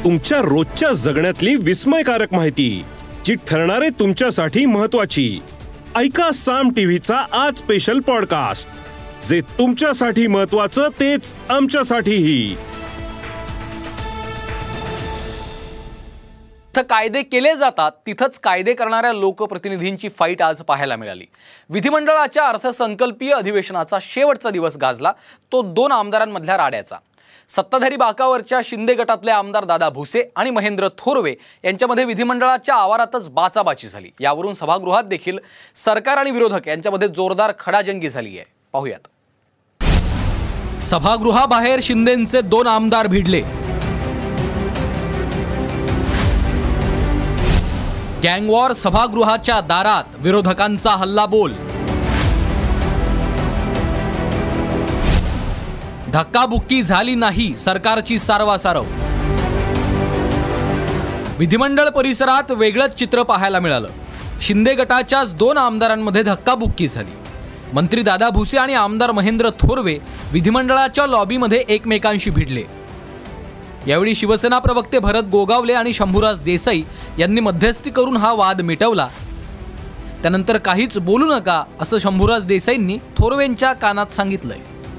तुमच्या रोजच्या जगण्यातली विस्मयकारक माहिती जी ठरणारे तुमच्यासाठी महत्त्वाची। ऐका साम टीव्हीचा आज स्पेशल पॉडकास्ट, जे तुमच्यासाठी महत्त्वाचं तेच आमच्यासाठीही। जिथं कायदे केले जातात तिथंच कायदे करणाऱ्या लोकप्रतिनिधींची फाईट आज पाहायला मिळाली। विधिमंडळाच्या अर्थसंकल्पीय अधिवेशनाचा शेवटचा दिवस गाजला तो 2 आमदारांमधल्या राड्याचा। सत्ताधारी बाकावरच्या शिंदे गटातले आमदार दादा भुसे आणि महेंद्र थोरवे यांच्यामध्ये विधिमंडळाच्या आवारातच बाचाबाची झाली। यावरून सभागृहात देखील सरकार आणि विरोधक यांच्यामध्ये जोरदार खडाजंगी झाली आहे। पाहूयात। सभागृहाबाहेर शिंदेंचे 2 आमदार भिडले। गँगवॉर सभागृहाच्या दारात, विरोधकांचा हल्लाबोल। धक्काबुक्की झाली नाही, सरकारची सारवासारव। विधिमंडळ परिसरात वेगळंच चित्र पाहायला मिळालं। शिंदे गटाच्याच 2 आमदारांमध्ये धक्काबुक्की झाली। मंत्री दादा भुसे आणि आमदार महेंद्र थोरवे विधिमंडळाच्या लॉबीमध्ये एकमेकांशी भिडले। यावेळी शिवसेना प्रवक्ते भरत गोगावले आणि शंभूराज देसाई यांनी मध्यस्थी करून हा वाद मिटवला। त्यानंतर काहीच बोलू नका असं शंभूराज देसाईंनी थोरवेंच्या कानात सांगितलंय।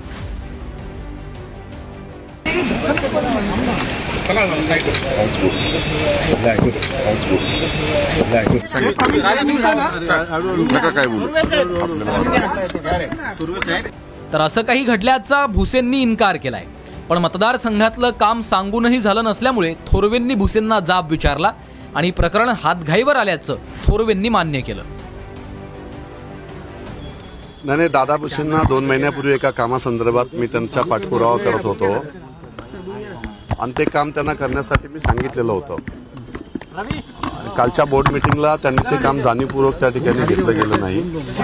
तर असं काही घडल्याचा भुसेंनी इन्कार केलाय, पण मतदारसंघातलं काम सांगूनही झालं नसल्यामुळे थोरवेंनी भुसेंना जाब विचारला आणि प्रकरण हातघाईवर आल्याचं थोरवेंनी मान्य केलं। नाही, दादा भुसेंना 2 महिन्यापूर्वी एका कामासंदर्भात मी त्यांचा पाठपुरावा करत होतो आणि ते काम त्यांना करण्यासाठी मी सांगितलेलं होतं। कालच्या बोर्ड मीटिंगला त्यांनी ते काम जाणीवपूर्वक त्या ठिकाणी घेतलं गेलं नाही।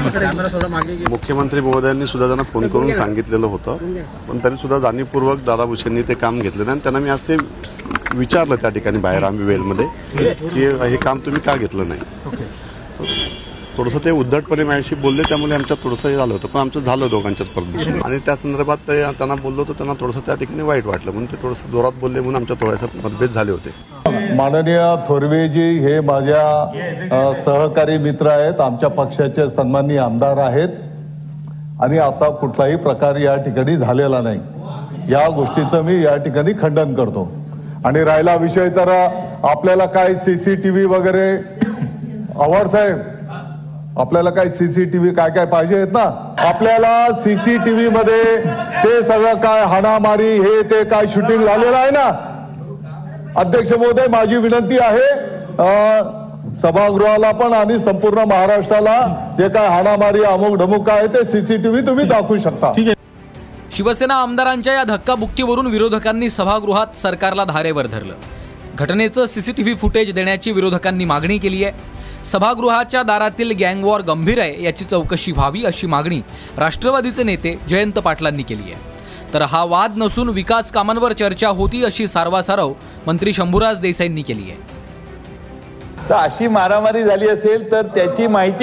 मुख्यमंत्री महोदयांनी सुद्धा त्यांना फोन करून सांगितलेलं होतं, पण तरी सुद्धा जाणीवपूर्वक दादा भुसेंनी ते काम घेतलं नाही। त्यांना मी आज ते विचारलं त्या ठिकाणी बाहेर आम्ही वेलमध्ये की हे काम तुम्ही का घेतलं नाही। थोडंसं ते उद्धटपणे माझ्याशी बोलले, त्यामुळे आमच्यात थोडंसं हे झालं होतं, पण आमचं झालं दोघांच्यात परमिशन। आणि त्या संदर्भात त्यांना बोललो होतो, त्यांना थोडंसं त्या ठिकाणी वाईट वाटलं म्हणून ते थोडंसं जोरात बोलले म्हणून आमच्या थोड्याशात मतभेद झाले होते। माननीय थोरवेजी हे माझ्या सहकारी मित्र आहेत, आमच्या पक्षाचे सन्माननीय आमदार आहेत आणि असा कुठलाही प्रकार या ठिकाणी झालेला नाही। या गोष्टीचं मी या ठिकाणी खंडन करतो। आणि राहिला विषय तर आपल्याला काय सीसीटीव्ही वगैरे आव्हाड साहेब, आपल्याला काय सीसीटीव्ही काय काय पाहिजे आहेत ना, आपल्याला सीसीटीव्ही मध्ये ते सगळं काय हाणामारी हे ते काय शूटिंग झालेलं आहे ना। अध्यक्ष महोदय, माझी विनंती आहे सभागृहाला पण आणि संपूर्ण महाराष्ट्राला जे काय हाणामारी अमुक ढमुक आहे ते सीसीटीव्ही तुम्ही दाखवू शकता। शिवसेना आमदारांच्या या धक्काबुक्कीवरून विरोधकांनी सभागृहात सरकारला धारेवर धरलं। घटनेचं सीसीटीव्ही फुटेज देण्याची विरोधकांनी मागणी केली आहे। सभागृहाच्या दारातील गँगवॉर गंभीर आहे, याची चौकशी व्हावी अशी मागणी राष्ट्रवादीचे नेते जयंत पाटलांनी केली आहे। तर हा वाद नसून विकास कामांवर चर्चा होती अशी सारवासारव मंत्री शंभूराज देसाईंनी केली आहे। तर अशी मारामारी झाली असेल तर त्याची माहिती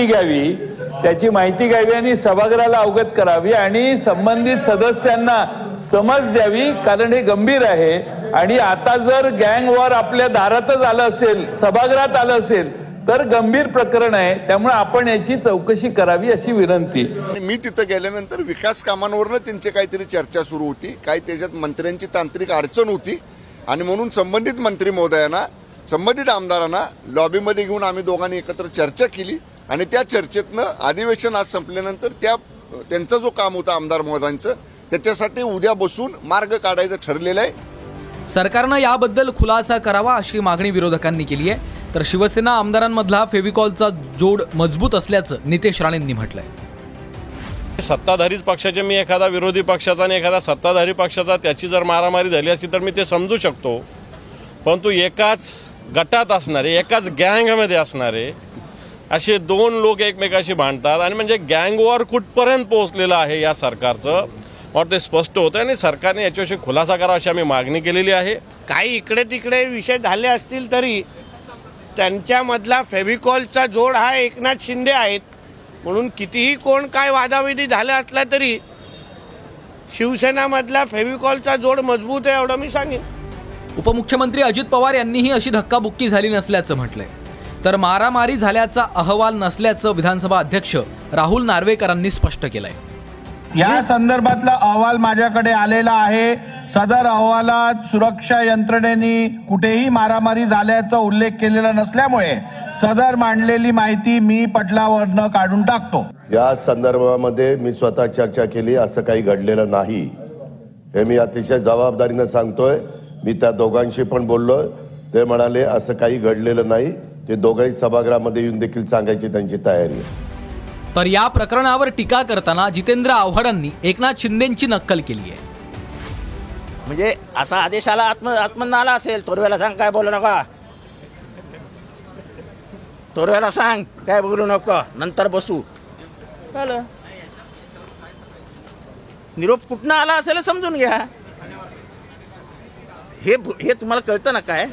घ्यावी आणि सभागृहाला अवगत करावी आणि संबंधित सदस्यांना समज द्यावी, कारण हे गंभीर आहे। आणि आता जर गँगवॉर आपल्या दारातच आलं असेल, सभागृहात आलं असेल तर गंभीर प्रकरण आहे, त्यामुळे आपण याची चौकशी करावी अशी विनंती। मी तिथं गेल्यानंतर विकास कामांवरनं त्यांची काहीतरी चर्चा सुरू होती, काही त्याच्यात मंत्र्यांची तांत्रिक अडचण होती आणि म्हणून संबंधित मंत्री महोदयांना, संबंधित आमदारांना लॉबीमध्ये घेऊन आम्ही दोघांनी एकत्र चर्चा केली आणि त्या चर्चेतनं अधिवेशन आज संपल्यानंतर त्यांचा जो काम होता आमदार महोदयांचं, त्याच्यासाठी उद्या बसून मार्ग काढायचं ठरलेलं आहे। सरकारनं याबद्दल खुलासा करावा अशी मागणी विरोधकांनी केली आहे। तर शिवसेना आमदारांमधला फेविकॉलचा जोड मजबूत असल्याचं नितेश राणेंनी म्हटलंय। सत्ताधारीच पक्षाचे मी एखादा विरोधी पक्षाचा आणि एखादा सत्ताधारी पक्षाचा त्याची जर मारामारी झाली असती तर मी ते समजू शकतो, परंतु एकाच गटात असणारे, एकाच गँगमध्ये असणारे असे 2 लोक एकमेकाशी भांडतात आणि म्हणजे गँगवॉर कुठपर्यंत पोहोचलेलं आहे या सरकारचं और ते स्पष्ट होतं आणि सरकारने याच्याविषयी खुलासा करावा अशी आम्ही मागणी केलेली आहे। काही इकडे तिकडे विषय झाले असतील तरी त्यांच्यामधला फेविकॉलचा जोड हा एकनाथ शिंदे आहेत, म्हणून कितीही कोण काय वादाविधी झाला असला तरी शिवसेनामधला फेविकॉलचा जोड मजबूत आहे एवढं मी सांगेन। उपमुख्यमंत्री अजित पवार यांनीही अशी धक्काबुक्की झाली नसल्याचं म्हटलंय, तर मारामारी झाल्याचा अहवाल नसल्याचं विधानसभा अध्यक्ष राहुल नार्वेकरांनी स्पष्ट केलंय. या संदर्भातला अहवाल माझ्याकडे आलेला आहे. सदर अहवालात सुरक्षा यंत्रणेने कुठेही मारामारी झाल्याचा उल्लेख केलेला नसल्यामुळे सदर मांडलेली माहिती मी पटलावरनं काढून टाकतो. या संदर्भामध्ये मी स्वतः चर्चा केली, असं काही घडलेलं नाही हे मी अतिशय जबाबदारीनं सांगतोय. मी त्या दोघांशी पण बोललो, ते म्हणाले असं काही घडलेलं नाही. ते दोघंही सभागृहामध्ये येऊन देखील सांगायची त्यांची तयारी आहे. तर या प्रकरणावर टीका करताना जितेंद्र आव्हाडांनी एकनाथ शिंदेंची नक्कल केली आहे. म्हणजे असा आदेश आला आत्मन आला असेल, थोरवेला सांग काय बोलू नका, थोरवेला सांग काय बोलू नका, नंतर बसू. झालं. निरोप कुठनं आला असेल समजून घ्या. हे तुम्हाला कळतं ना काय.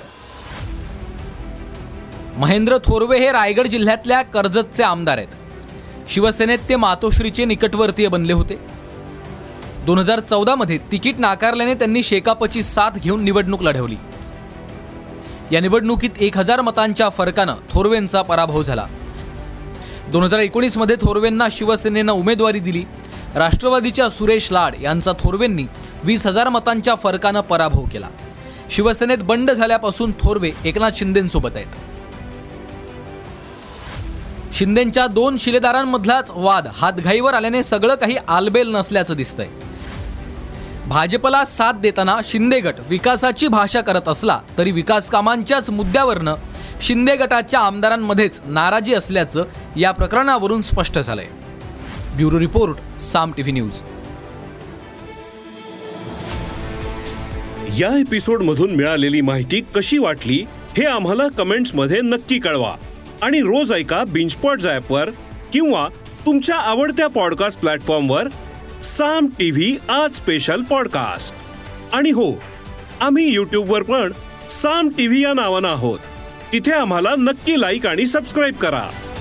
महेंद्र थोरवे हे रायगड जिल्ह्यातल्या कर्जतचे आमदार आहेत. शिवसेनेत ते मातोश्रीचे निकटवर्तीय बनले होते. 2014 मध्ये तिकीट नाकारल्याने त्यांनी शेकापची साथ घेऊन निवडणूक लढवली. या निवडणुकीत 1000 मतांच्या फरकानं थोरवेंचा पराभव झाला. 2019 मध्ये थोरवेंना शिवसेनेनं उमेदवारी दिली. राष्ट्रवादीच्या सुरेश लाड यांचा थोरवेंनी 20,000 मतांच्या फरकानं पराभव केला. शिवसेनेत बंड झाल्यापासून थोरवे एकनाथ शिंदेंसोबत आहेत. शिंदेंच्या 2 शिलेदारांमधलाच वाद हातघाईवर आल्याने सगळं काही आलबेल नसल्याचं दिसतंय. भाजपला साथ देताना शिंदे गट विकासाची भाषा करत असला तरी विकास कामांच्याच मुद्द्यावरनं शिंदे गटाच्या आमदारांमध्येच नाराजी असल्याचं या प्रकरणावरून स्पष्ट झालंय. Bureau report, Saam TV news. या एपिसोडमधून मिळालेली माहिती कशी वाटली हे आम्हाला कमेंट्समध्ये नक्की कळवा. आणि रोज ऐका बिंचपॉट्स ॲपवर किंवा तुमच्या आवडत्या पॉडकास्ट प्लॅटफॉर्मवर साम टीव्ही आज स्पेशल पॉडकास्ट. आणि हो, आम्ही यूट्यूबवर पण साम टीव्ही या नावानं आहोत. तिथे आम्हाला नक्की लाईक आणि सबस्क्राईब करा.